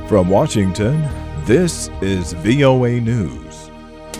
From Washington, this is VOA News.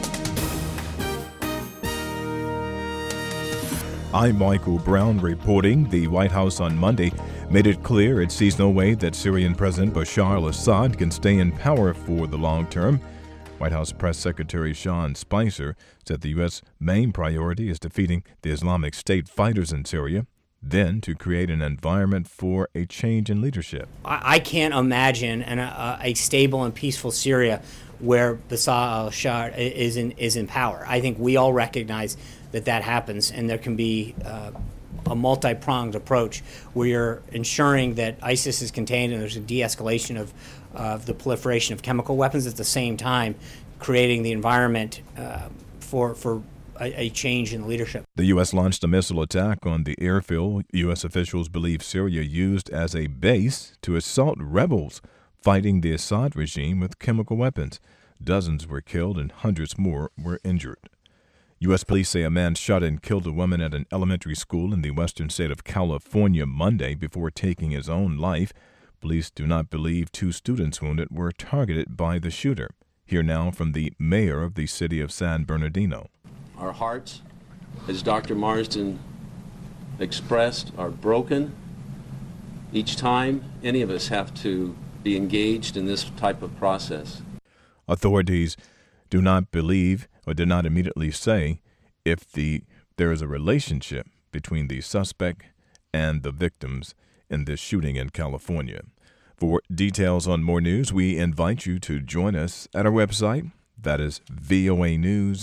I'm Michael Brown reporting. The White House on Monday made it clear it sees no way that Syrian President Bashar al-Assad can stay in power for the long term. White House Press Secretary Sean Spicer said the U.S. main priority is defeating the Islamic State fighters in Syria, then to create an environment for a change in leadership. I can't imagine a stable and peaceful Syria where Bashar al-Assad is in power. I think we all recognize that happens, and there can be a multi-pronged approach where you're ensuring that ISIS is contained and there's a de-escalation of the proliferation of chemical weapons, at the same time creating the environment for a change in leadership. The U.S. launched a missile attack on the airfield U.S. officials believe Syria used as a base to assault rebels fighting the Assad regime with chemical weapons. Dozens were killed and hundreds more were injured. U.S. police say a man shot and killed a woman at an elementary school in the western state of California Monday before taking his own life. Police do not believe two students wounded were targeted by the shooter. Hear now from the mayor of the city of San Bernardino. Our hearts, as Dr. Marsden expressed, are broken each time any of us have to be engaged in this type of process. Authorities do not believe or did not immediately say if there is a relationship between the suspect and the victims in this shooting in California. For details on more news, we invite you to join us at our website. That is voanews.com.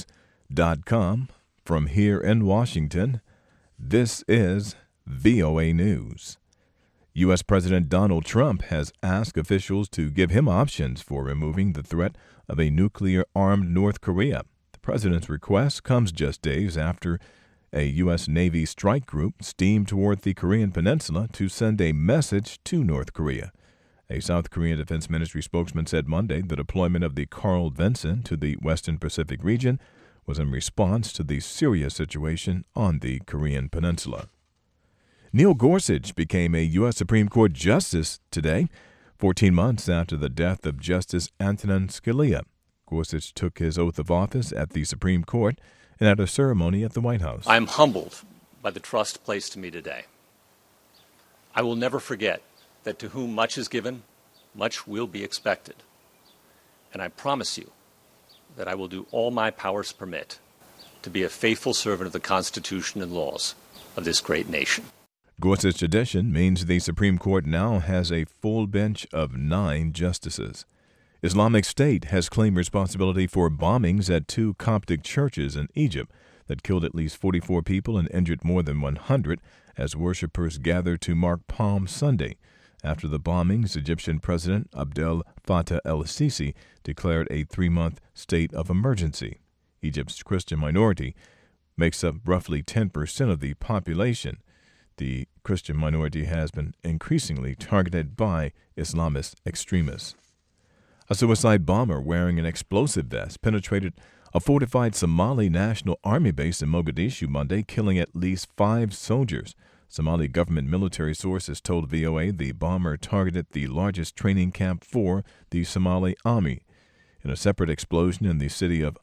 From here in Washington, this is VOA News. U.S. President Donald Trump has asked officials to give him options for removing the threat of a nuclear-armed North Korea. The president's request comes just days after a U.S. Navy strike group steamed toward the Korean peninsula to send a message to North Korea. A South Korean Defense Ministry spokesman said Monday the deployment of the Carl Vinson to the Western Pacific region was in response to the Syria situation on the Korean peninsula. Neil Gorsuch became a U.S. Supreme Court justice today, 14 months after the death of Justice Antonin Scalia. Gorsuch took his oath of office at the Supreme Court and at a ceremony at the White House. I am humbled by the trust placed in me today. I will never forget that to whom much is given, much will be expected. And I promise you that I will do all my powers permit to be a faithful servant of the Constitution and laws of this great nation. Gorsuch's addition means the Supreme Court now has a full bench of 9 justices. Islamic State has claimed responsibility for bombings at 2 Coptic churches in Egypt that killed at least 44 people and injured more than 100 as worshippers gathered to mark Palm Sunday. After the bombings, Egyptian President Abdel Fattah el-Sisi declared a 3-month state of emergency. Egypt's Christian minority makes up roughly 10% of the population. The Christian minority has been increasingly targeted by Islamist extremists. A suicide bomber wearing an explosive vest penetrated a fortified Somali National Army base in Mogadishu Monday, killing at least 5 soldiers. Somali government military sources told VOA the bomber targeted the largest training camp for the Somali Army. In a separate explosion in the city of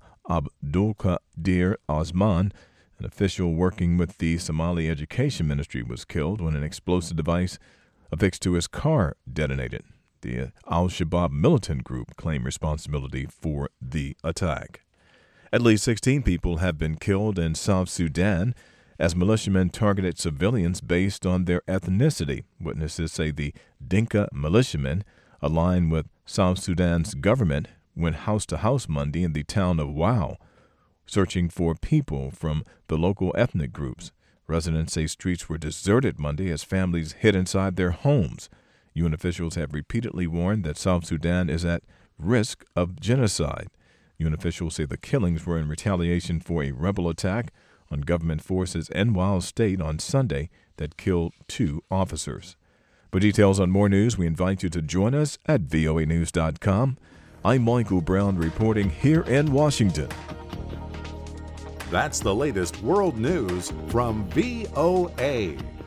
Abdulkadir Osman, an official working with the Somali Education Ministry was killed when an explosive device affixed to his car detonated. The Al-Shabaab militant group claimed responsibility for the attack. At least 16 people have been killed in South Sudan as militiamen targeted civilians based on their ethnicity. Witnesses say the Dinka militiamen, aligned with South Sudan's government, went house to house Monday in the town of Wau, searching for people from the local ethnic groups. Residents say streets were deserted Monday as families hid inside their homes. UN officials have repeatedly warned that South Sudan is at risk of genocide. UN officials say the killings were in retaliation for a rebel attack on government forces in Wau State on Sunday that killed 2 officers. For details on more news, we invite you to join us at voanews.com. I'm Michael Brown reporting here in Washington. That's the latest world news from VOA.